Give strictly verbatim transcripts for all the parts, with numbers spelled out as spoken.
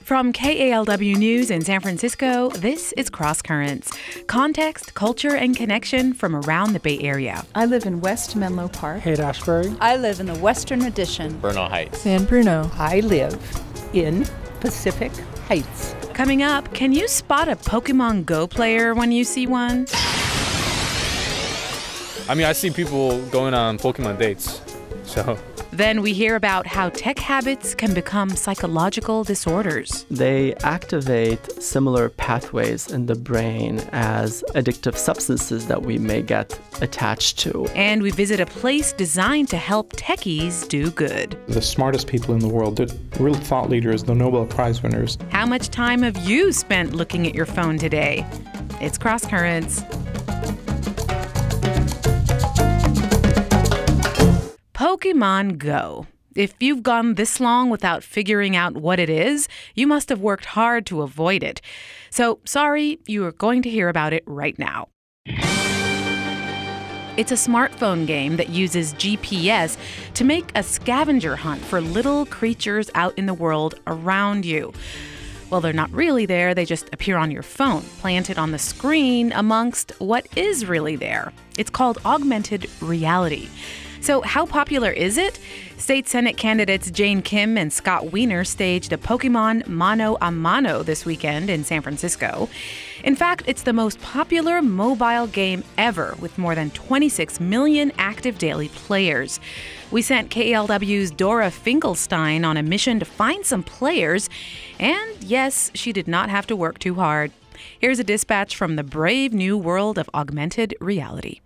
From K A L W News in San Francisco, this is Cross Currents. Context, culture, and connection from around the Bay Area. I live in West Menlo Park. Haight-Ashbury. I live in the Western Addition. Bernal Heights. San Bruno. I live in Pacific Heights. Coming up, can you spot a Pokemon Go player when you see one? I mean, I see people going on Pokemon dates, so... Then we hear about how tech habits can become psychological disorders. They activate similar pathways in the brain as addictive substances that we may get attached to. And we visit a place designed to help techies do good. The smartest people in the world, the real thought leaders, the Nobel Prize winners. How much time have you spent looking at your phone today? It's Cross Currents. Pokemon Go. If you've gone this long without figuring out what it is, you must have worked hard to avoid it. So, sorry, you are going to hear about it right now. It's a smartphone game that uses G P S to make a scavenger hunt for little creatures out in the world around you. Well, they're not really there, they just appear on your phone, planted on the screen amongst what is really there. It's called augmented reality. So how popular is it? State Senate candidates Jane Kim and Scott Wiener staged a Pokemon Mano a Mano this weekend in San Francisco. In fact, it's the most popular mobile game ever, with more than twenty-six million active daily players. We sent K A L W's Dora Finkelstein on a mission to find some players, and yes, she did not have to work too hard. Here's a dispatch from the brave new world of augmented reality.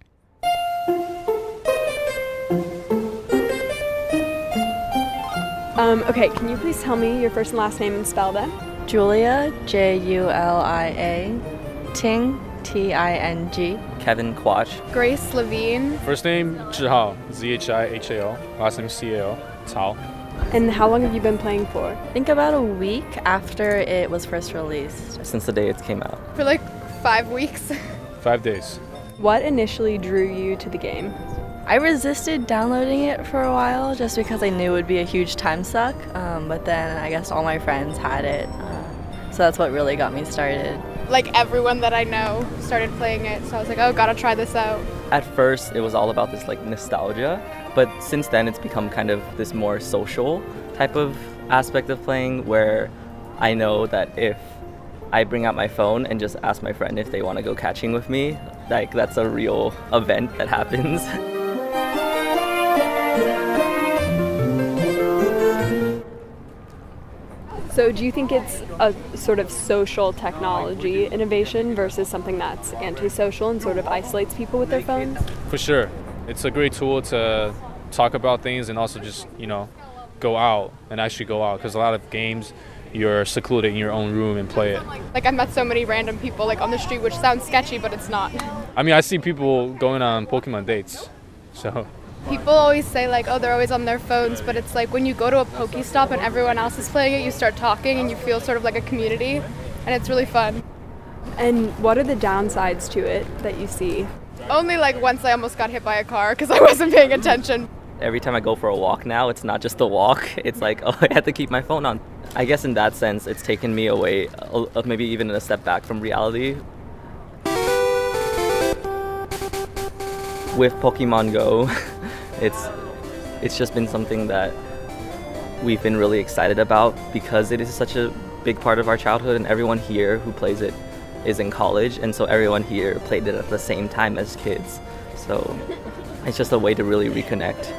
Um, okay, can you please tell me your first and last name and spell them? Julia, J U L I A. Ting, T I N G. Kevin Quach. Grace Levine. First name, Zhihao, Z H I H A O. Last name, C A O, Cao. And how long have you been playing for? I think about a week after it was first released. Since the day it came out. For like five weeks. Five days. What initially drew you to the game? I resisted downloading it for a while just because I knew it would be a huge time suck, um, but then I guess all my friends had it, uh, so that's what really got me started. Like everyone that I know started playing it, so I was like, oh, gotta try this out. At first, it was all about this like nostalgia, but since then it's become kind of this more social type of aspect of playing where I know that if I bring out my phone and just ask my friend if they want to go catching with me, like that's a real event that happens. So do you think it's a sort of social technology innovation versus something that's antisocial and sort of isolates people with their phones? For sure. It's a great tool to talk about things and also just, you know, go out and actually go out, because a lot of games you're secluded in your own room and play it. Like I met so many random people like on the street, which sounds sketchy, but it's not. I mean, I see people going on Pokemon dates, so... People always say like, oh, they're always on their phones, but it's like when you go to a Pokestop and everyone else is playing it, you start talking and you feel sort of like a community, and it's really fun. And what are the downsides to it that you see? Only like once I almost got hit by a car because I wasn't paying attention. Every time I go for a walk now, it's not just the walk, it's like, oh, I have to keep my phone on. I guess in that sense, it's taken me away, uh, maybe even a step back from reality. With Pokemon Go, it's it's just been something that we've been really excited about because it is such a big part of our childhood, and everyone here who plays it is in college, and so everyone here played it at the same time as kids. So it's just a way to really reconnect.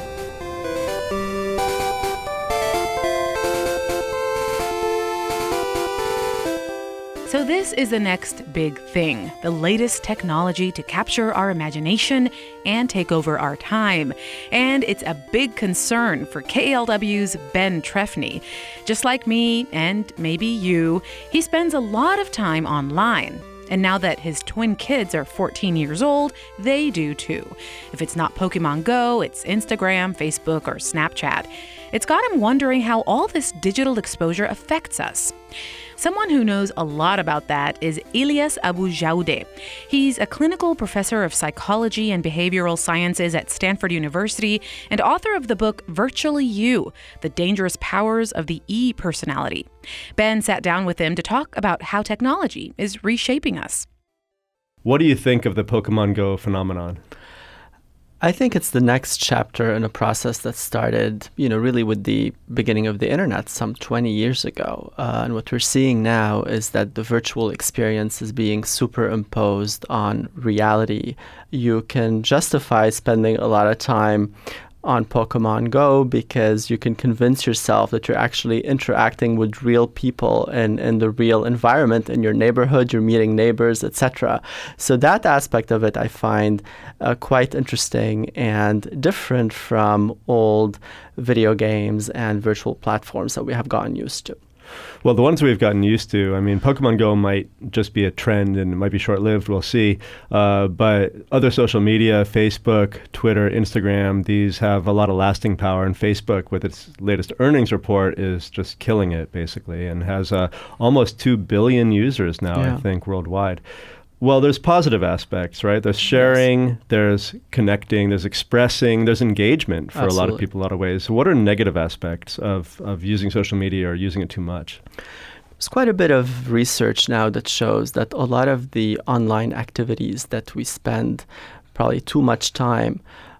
So this is the next big thing, the latest technology to capture our imagination and take over our time. And it's a big concern for K A L W's Ben Trefny. Just like me, and maybe you, he spends a lot of time online. And now that his twin kids are fourteen years old, they do too. If it's not Pokemon Go, it's Instagram, Facebook, or Snapchat. It's got him wondering how all this digital exposure affects us. Someone who knows a lot about that is Ilyas Abu-Jaoudeh. He's a clinical professor of psychology and behavioral sciences at Stanford University and author of the book Virtually You: The Dangerous Powers of the E-Personality. Ben sat down with him to talk about how technology is reshaping us. What do you think of the Pokemon Go phenomenon? I think it's the next chapter in a process that started, you know, really with the beginning of the internet some twenty years ago. Uh, and what we're seeing now is that the virtual experience is being superimposed on reality. You can justify spending a lot of time on Pokemon Go because you can convince yourself that you're actually interacting with real people and in the real environment in your neighborhood, you're meeting neighbors, et cetera. So that aspect of it I find uh, quite interesting and different from old video games and virtual platforms that we have gotten used to. Well, the ones we've gotten used to, I mean, Pokemon Go might just be a trend and it might be short-lived, we'll see. Uh, but other social media, Facebook, Twitter, Instagram, these have a lot of lasting power. And Facebook, with its latest earnings report, is just killing it, basically, and has uh, almost two billion users now, yeah. I think, worldwide. Well, there's positive aspects, right? There's sharing, yes. there's connecting, there's expressing, there's engagement for Absolutely. a lot of people in a lot of ways. So what are negative aspects of, of using social media or using it too much? There's quite a bit of research now that shows that a lot of the online activities that we spend probably too much time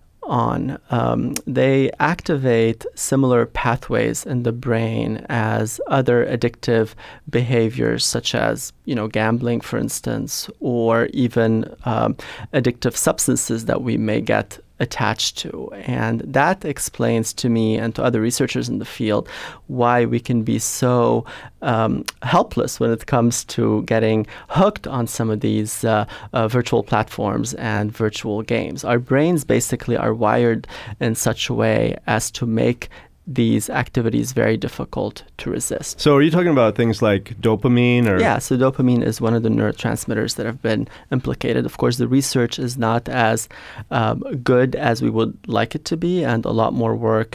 on, um, they activate similar pathways in the brain as other addictive behaviors, such as, you know, gambling, for instance, or even um, addictive substances that we may get attached to. And that explains to me and to other researchers in the field why we can be so um, helpless when it comes to getting hooked on some of these uh, uh, virtual platforms and virtual games. Our brains basically are wired in such a way as to make these activities very difficult to resist. So are you talking about things like dopamine? Or Yeah, so dopamine is one of the neurotransmitters that have been implicated. Of course, the research is not as um, good as we would like it to be, and a lot more work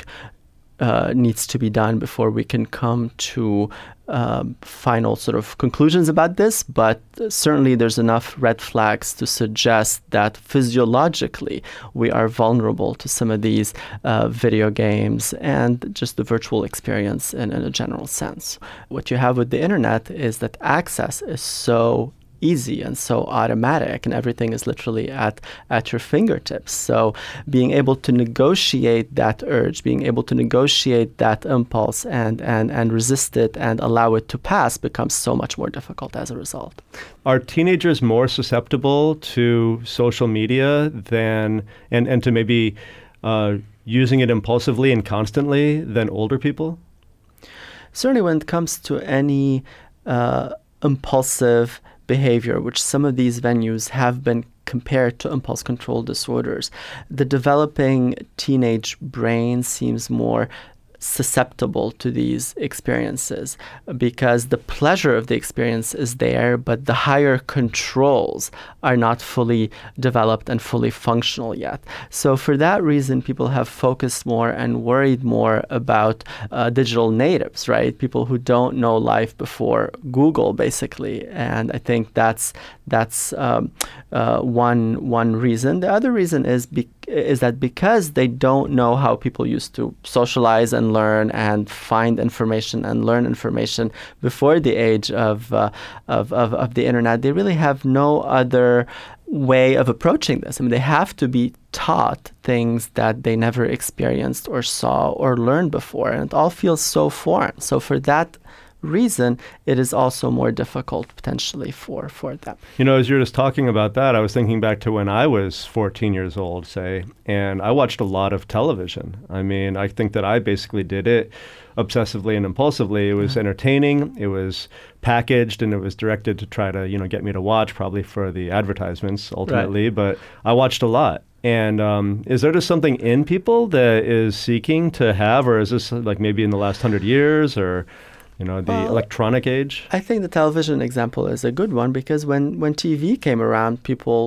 uh, needs to be done before we can come to um, final sort of conclusions about this. But certainly there's enough red flags to suggest that physiologically we are vulnerable to some of these uh, video games and just the virtual experience in, in a general sense. What you have with the internet is that access is so easy and so automatic, and everything is literally at at your fingertips. So being able to negotiate that urge, being able to negotiate that impulse and and and resist it and allow it to pass becomes so much more difficult as a result. Are teenagers more susceptible to social media than and and to maybe uh, using it impulsively and constantly than older people? Certainly, when it comes to any uh, impulsive behavior, which some of these venues have been compared to impulse control disorders, the developing teenage brain seems more susceptible to these experiences because the pleasure of the experience is there, but the higher controls are not fully developed and fully functional yet. So for that reason, people have focused more and worried more about uh, digital natives, right? People who don't know life before Google, basically. And I think that's that's um, uh, one one reason. The other reason is be- is that because they don't know how people used to socialize and learn and find information and learn information before the age of, uh, of, of, of the internet, they really have no other way of approaching this. I mean, they have to be taught things that they never experienced or saw or learned before, and it all feels so foreign. So for that reason, it is also more difficult potentially for, for them. You know, as you're just talking about that, I was thinking back to when I was fourteen years old, say, and I watched a lot of television. I mean, I think that I basically did it obsessively and impulsively. It was yeah. entertaining, it was packaged, and it was directed to try to, you know, get me to watch, probably for the advertisements ultimately, right. But I watched a lot. And um, is there just something in people that is seeking to have, or is this like maybe in the last hundred years, or you know, the well, electronic age? I think the television example is a good one because when, when T V came around, people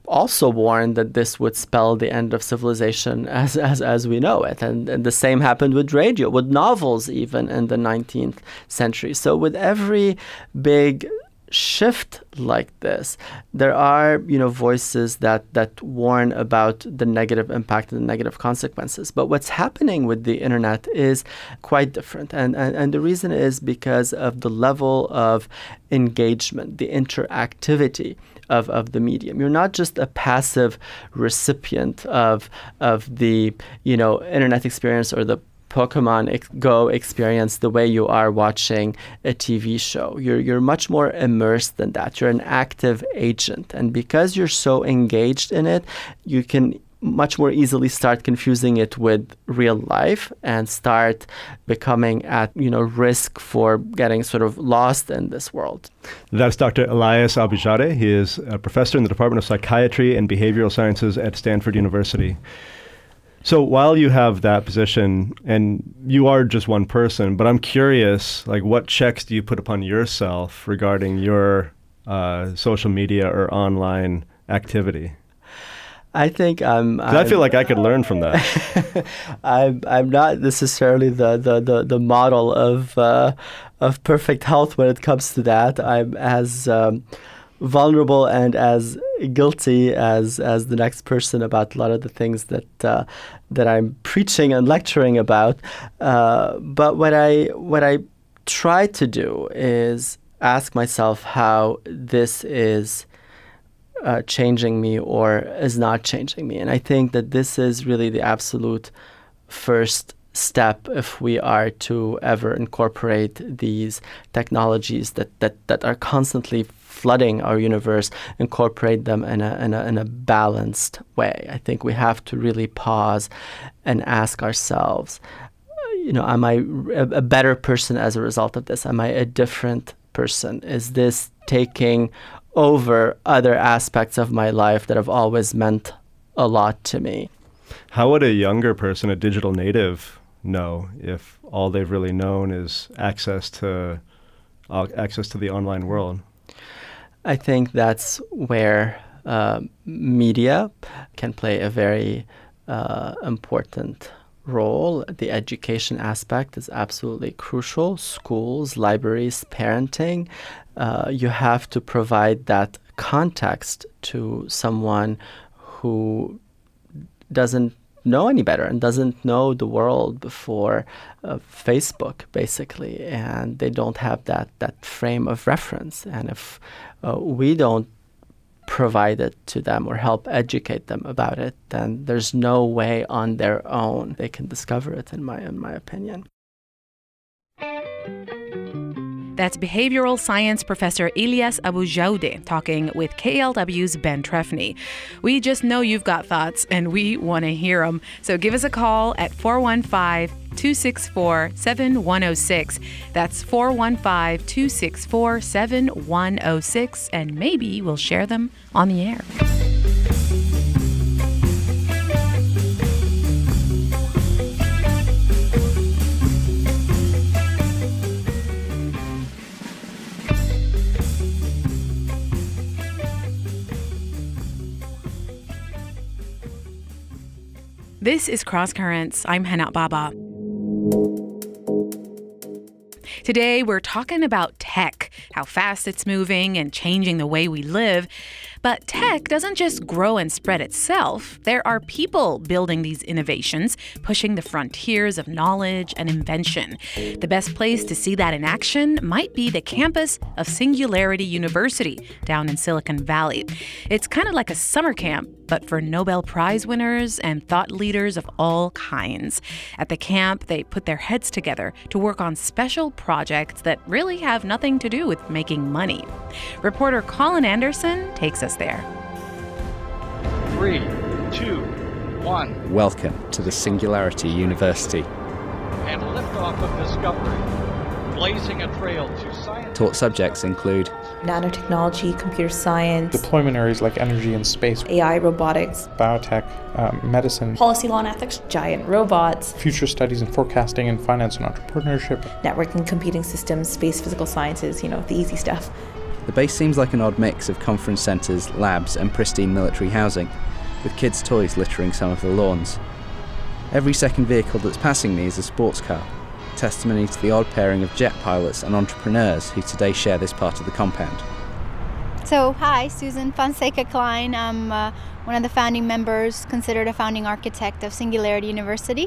also warned that this would spell the end of civilization as as, as we know it. And, and the same happened with radio, with novels even in the nineteenth century. So with every big shift like this, there are, you know, voices that that warn about the negative impact and the negative consequences. But what's happening with the internet is quite different. And, and, and the reason is because of the level of engagement, the interactivity of, of the medium. You're not just a passive recipient of of the, you know, internet experience or the Pokemon Go experience the way you are watching a T V show. You're you're much more immersed than that. You're an active agent. And because you're so engaged in it, you can much more easily start confusing it with real life and start becoming at, you know, risk for getting sort of lost in this world. That's Doctor Elias Abujadeh. He is a professor in the Department of Psychiatry and Behavioral Sciences at Stanford University. So while you have that position, and you are just one person, but I'm curious, like, what checks do you put upon yourself regarding your uh, social media or online activity? I think I'm... I'm I feel like I could learn from that. I'm I'm not necessarily the the, the, the model of uh, of perfect health when it comes to that. I'm as um, vulnerable and as guilty as as the next person about a lot of the things that uh, that I'm preaching and lecturing about. Uh, but what I what I try to do is ask myself how this is uh, changing me or is not changing me, and I think that this is really the absolute first step if we are to ever incorporate these technologies that that, that are constantly flooding our universe, incorporate them in a, in a in a balanced way. I think we have to really pause and ask ourselves, you know, am I a better person as a result of this? Am I a different person? Is this taking over other aspects of my life that have always meant a lot to me? How would a younger person, a digital native, know if all they've really known is access to uh, access to the online world? I think that's where uh, media can play a very uh, important role. The education aspect is absolutely crucial. Schools, libraries, parenting. Uh, you have to provide that context to someone who doesn't know any better and doesn't know the world before uh, Facebook, basically, and they don't have that that frame of reference. And if uh, we don't provide it to them or help educate them about it, then there's no way on their own they can discover it, in my in my opinion. That's behavioral science professor Elias Abujadeh talking with K L W's Ben Trefny. We just know you've got thoughts, and we want to hear them. So give us a call at four one five, two six four, seven one zero six. That's four one five, two six four, seven one zero six, and maybe we'll share them on the air. This is Cross Currents. I'm Hana Baba. Today, we're talking about tech, how fast it's moving and changing the way we live. But tech doesn't just grow and spread itself. There are people building these innovations, pushing the frontiers of knowledge and invention. The best place to see that in action might be the campus of Singularity University down in Silicon Valley. It's kind of like a summer camp, but for Nobel Prize winners and thought leaders of all kinds. At the camp, they put their heads together to work on special projects that really have nothing to do with making money. Reporter Colin Anderson takes us there. Three, two, one. Welcome to the Singularity University. And liftoff of Discovery, blazing a trail to science. Taught subjects include nanotechnology, computer science, deployment areas like energy and space, A I, robotics, biotech, um, medicine, policy, law and ethics, giant robots, future studies in forecasting and finance and entrepreneurship, networking, computing systems, space, physical sciences, you know, the easy stuff. The base seems like an odd mix of conference centres, labs and pristine military housing, with kids' toys littering some of the lawns. Every second vehicle that's passing me is a sports car, testimony to the odd pairing of jet pilots and entrepreneurs who today share this part of the compound. So, hi, Susan Fonseca Klein. I'm uh, one of the founding members, considered a founding architect of Singularity University.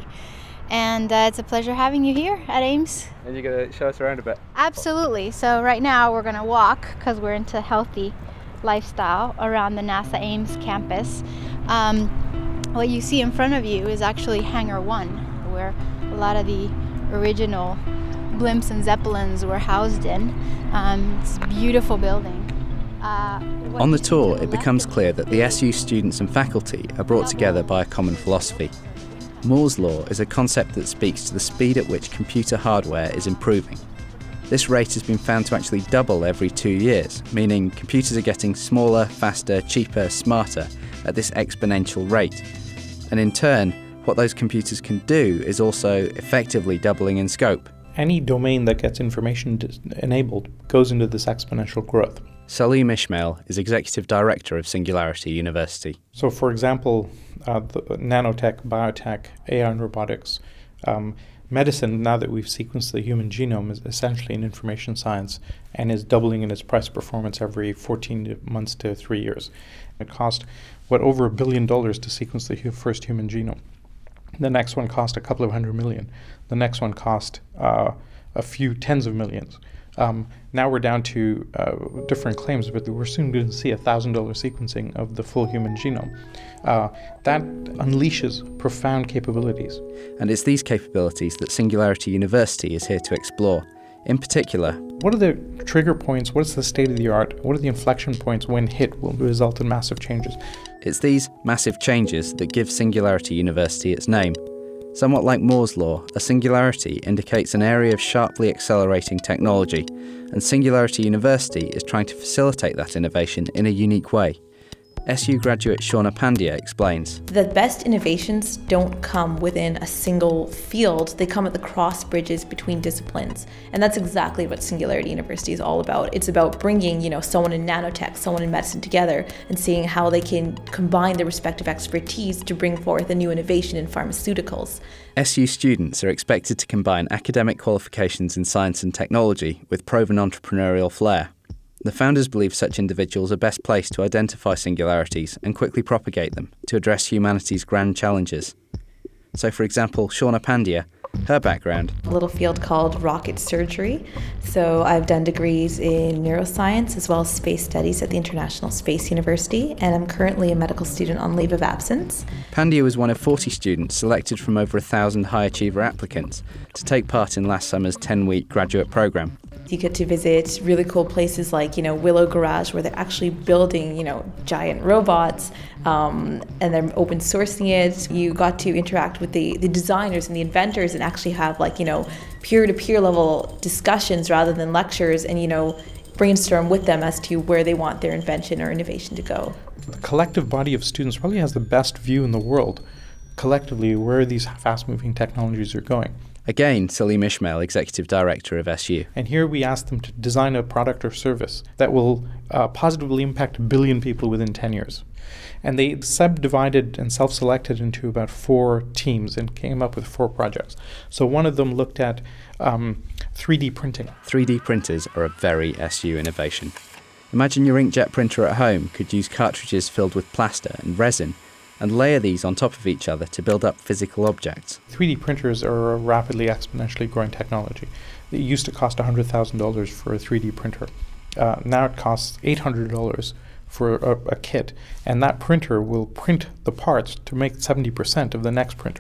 And uh, it's a pleasure having you here at Ames. And you're going to show us around a bit? Absolutely. So right now we're going to walk, because we're into healthy lifestyle, around the NASA Ames campus. Um, what you see in front of you is actually Hangar One, where a lot of the original blimps and Zeppelins were housed in. Um, it's a beautiful building. Uh, On the tour, it becomes clear that the S U students and faculty are brought together by a common philosophy. Moore's Law is a concept that speaks to the speed at which computer hardware is improving. This rate has been found to actually double every two years, meaning computers are getting smaller, faster, cheaper, smarter at this exponential rate. And in turn, what those computers can do is also effectively doubling in scope. Any domain that gets information dis- enabled goes into this exponential growth. Salim Ismail is Executive Director of Singularity University. So, for example, uh, the nanotech, biotech, A I and robotics, um, medicine, now that we've sequenced the human genome, is essentially an information science and is doubling in its price performance every fourteen months to three years. It cost, what, over a billion dollars to sequence the hu- first human genome. The next one cost a couple of hundred million. The next one cost uh, a few tens of millions. Um, now we're down to uh, different claims, but we're soon going to see a one thousand dollars sequencing of the full human genome. Uh, that unleashes profound capabilities. And it's these capabilities that Singularity University is here to explore. In particular, what are the trigger points? What is the state of the art? What are the inflection points when hit will result in massive changes? It's these massive changes that give Singularity University its name. Somewhat like Moore's Law, a singularity indicates an area of sharply accelerating technology, and Singularity University is trying to facilitate that innovation in a unique way. S U graduate Shauna Pandya explains. The best innovations don't come within a single field, they come at the cross bridges between disciplines. And that's exactly what Singularity University is all about. It's about bringing, you know, someone in nanotech, someone in medicine together and seeing how they can combine their respective expertise to bring forth a new innovation in pharmaceuticals. S U students are expected to combine academic qualifications in science and technology with proven entrepreneurial flair. The founders believe such individuals are best placed to identify singularities and quickly propagate them to address humanity's grand challenges. So, for example, Shauna Pandya, her background. A little field called rocket surgery. So I've done degrees in neuroscience as well as space studies at the International Space University, and I'm currently a medical student on leave of absence. Pandya was one of forty students selected from over a thousand high achiever applicants to take part in last summer's ten-week graduate program. You get to visit really cool places like, you know, Willow Garage, where they're actually building, you know, giant robots, um, and they're open sourcing it. You got to interact with the, the designers and the inventors and actually have, like, you know, peer-to-peer level discussions rather than lectures, and, you know, brainstorm with them as to where they want their invention or innovation to go. The collective body of students probably has the best view in the world, collectively, where these fast-moving technologies are going. Again, Salim Ismail, Executive Director of S U. And here we asked them to design a product or service that will uh, positively impact a billion people within ten years. And they subdivided and self-selected into about four teams and came up with four projects. So one of them looked at um, three D printing. three D printers are a very S U innovation. Imagine your inkjet printer at home could use cartridges filled with plaster and resin and layer these on top of each other to build up physical objects. three D printers are a rapidly, exponentially growing technology. It used to cost one hundred thousand dollars for a three D printer. Uh, now it costs eight hundred dollars for a, a kit, and that printer will print the parts to make seventy percent of the next printer.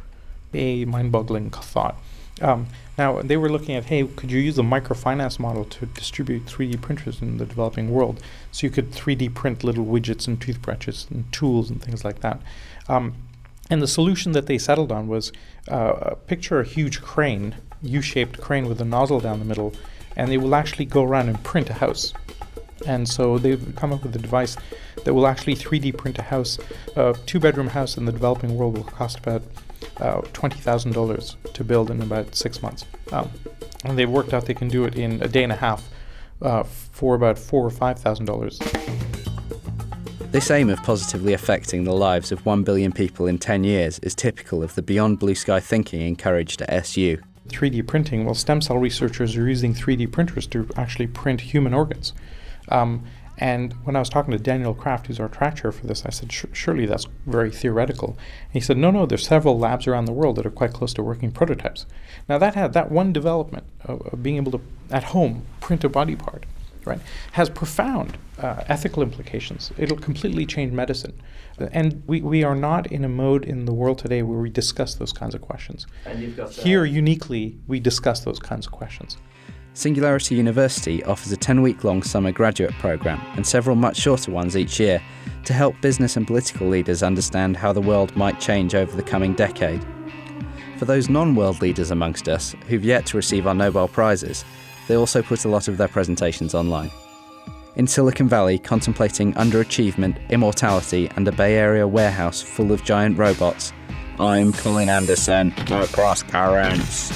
A mind-boggling thought. Um, now, they were looking at, hey, could you use the microfinance model to distribute three D printers in the developing world? So you could three D print little widgets and toothbrushes and tools and things like that. Um, and the solution that they settled on was uh, picture a huge crane, U-shaped crane with a nozzle down the middle, and they will actually go around and print a house. And so they've come up with a device that will actually three D print a house. A two-bedroom house in the developing world will cost about uh, twenty thousand dollars to build in about six months. Um, and they've worked out they can do it in a day and a half uh, for about four or five thousand dollars. This aim of positively affecting the lives of one billion people in ten years is typical of the beyond blue sky thinking encouraged at S U. three D printing, well, stem cell researchers are using three D printers to actually print human organs. Um, and when I was talking to Daniel Kraft, who's our track chair for this, I said, surely that's very theoretical. And he said, no, no, there's several labs around the world that are quite close to working prototypes. Now that had that one development of, of being able to, at home, print a body part, right, has profound uh, ethical implications. It'll completely change medicine. And we, we are not in a mode in the world today where we discuss those kinds of questions. And you've got Here, uniquely, we discuss those kinds of questions. Singularity University offers a ten-week-long summer graduate programme and several much shorter ones each year to help business and political leaders understand how the world might change over the coming decade. For those non-world leaders amongst us who've yet to receive our Nobel Prizes, they also put a lot of their presentations online. In Silicon Valley, contemplating underachievement, immortality, and a Bay Area warehouse full of giant robots, I'm Colin Anderson for Cross Currents.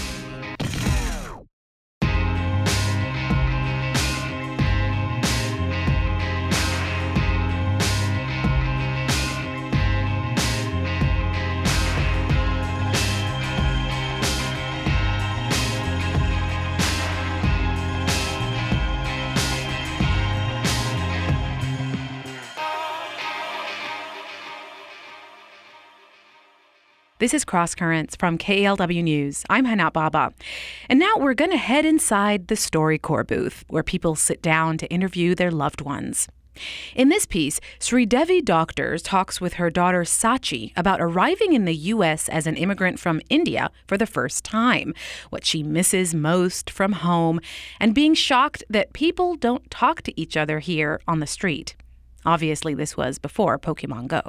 This is Cross Currents from K A L W News. I'm Hanat Baba. And now we're going to head inside the StoryCorps booth, where people sit down to interview their loved ones. In this piece, Sridevi Doctors talks with her daughter Sachi about arriving in the U S as an immigrant from India for the first time, what she misses most from home, and being shocked that people don't talk to each other here on the street. Obviously, this was before Pokemon Go.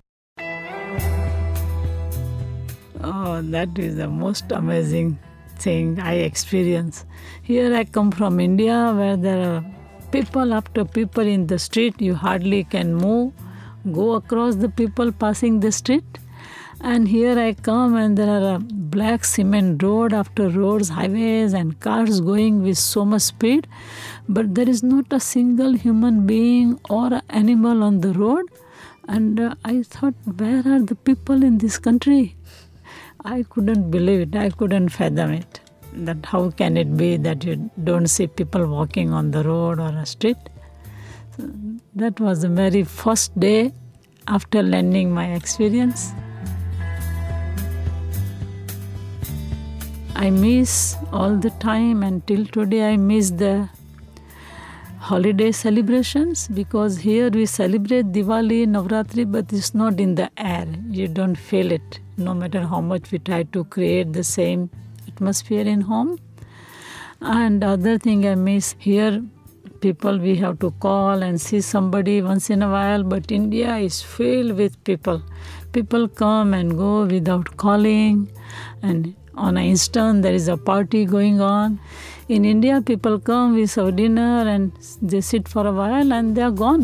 Oh, that is the most amazing thing I experience. Here I come from India, where there are people after people in the street. You hardly can move, go across the people passing the street. And here I come and there are a black cement road after roads, highways and cars going with so much speed. But there is not a single human being or animal on the road. And uh, I thought, where are the people in this country? I couldn't believe it. I couldn't fathom it. That how can it be that you don't see people walking on the road or a street? So that was the very first day after learning my experience. I miss all the time, and till today I miss the holiday celebrations, because here we celebrate Diwali, Navratri, but it's not in the air. You don't feel it, no matter how much we try to create the same atmosphere in home. And other thing I miss, here people we have to call and see somebody once in a while, but India is filled with people. People come and go without calling, and on an instant there is a party going on. In India, people come, we serve dinner and they sit for a while and they are gone.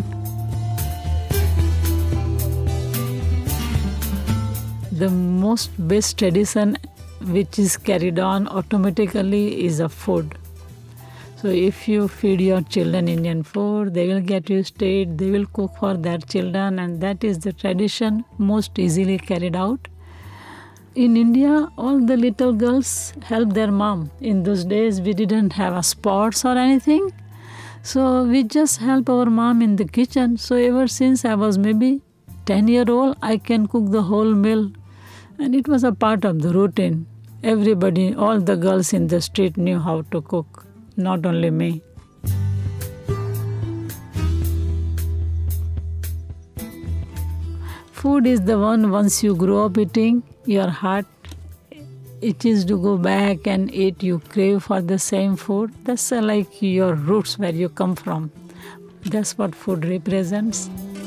The most best tradition which is carried on automatically is a food. So if you feed your children Indian food, they will get used to it, they will cook for their children, and that is the tradition most easily carried out. In India, all the little girls help their mom. In those days, we didn't have a sports or anything. So we just help our mom in the kitchen. So ever since I was maybe ten year old, I can cook the whole meal. And it was a part of the routine. Everybody, all the girls in the street knew how to cook, not only me. Food is the one, once you grow up eating, your heart itches to go back and eat. You crave for the same food. That's uh, like your roots, where you come from. That's what food represents.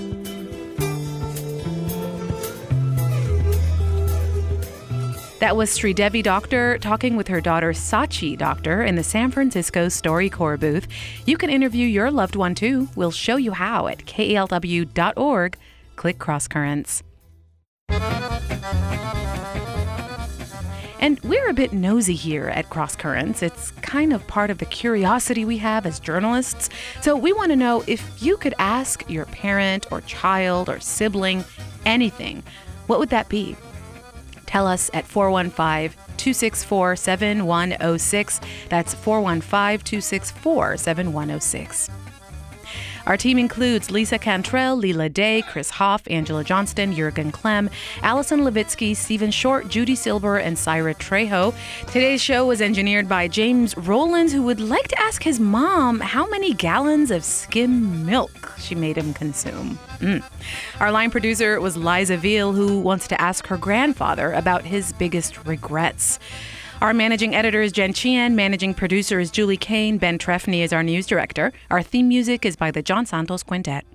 That was Sridevi Doctor talking with her daughter Sachi Doctor in the San Francisco StoryCorps booth. You can interview your loved one too. We'll show you how at K A L W dot org. Click Cross Currents. And we're a bit nosy here at Cross Currents. It's kind of part of the curiosity we have as journalists. So we want to know, if you could ask your parent or child or sibling anything, what would that be? Tell us at four one five, two six four, seven one zero six. That's four one five, two six four, seven one zero six. Our team includes Lisa Cantrell, Leela Day, Chris Hoff, Angela Johnston, Jurgen Clem, Allison Levitsky, Stephen Short, Judy Silber, and Syra Trejo. Today's show was engineered by James Rowlands, who would like to ask his mom how many gallons of skim milk she made him consume. Mm. Our line producer was Liza Veal, who wants to ask her grandfather about his biggest regrets. Our managing editor is Jen Chien. Managing producer is Julie Kane. Ben Trefny is our news director. Our theme music is by the John Santos Quintet.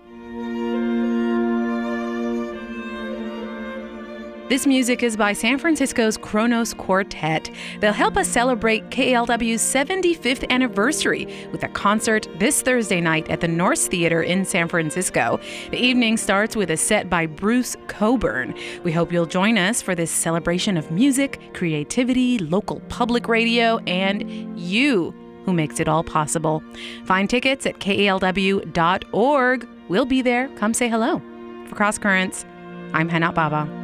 This music is by San Francisco's Kronos Quartet. They'll help us celebrate K A L W's seventy-fifth anniversary with a concert this Thursday night at the Norse Theater in San Francisco. The evening starts with a set by Bruce Coburn. We hope you'll join us for this celebration of music, creativity, local public radio, and you who makes it all possible. Find tickets at K A L W dot org. We'll be there. Come say hello. For Cross Currents, I'm Hannah Baba.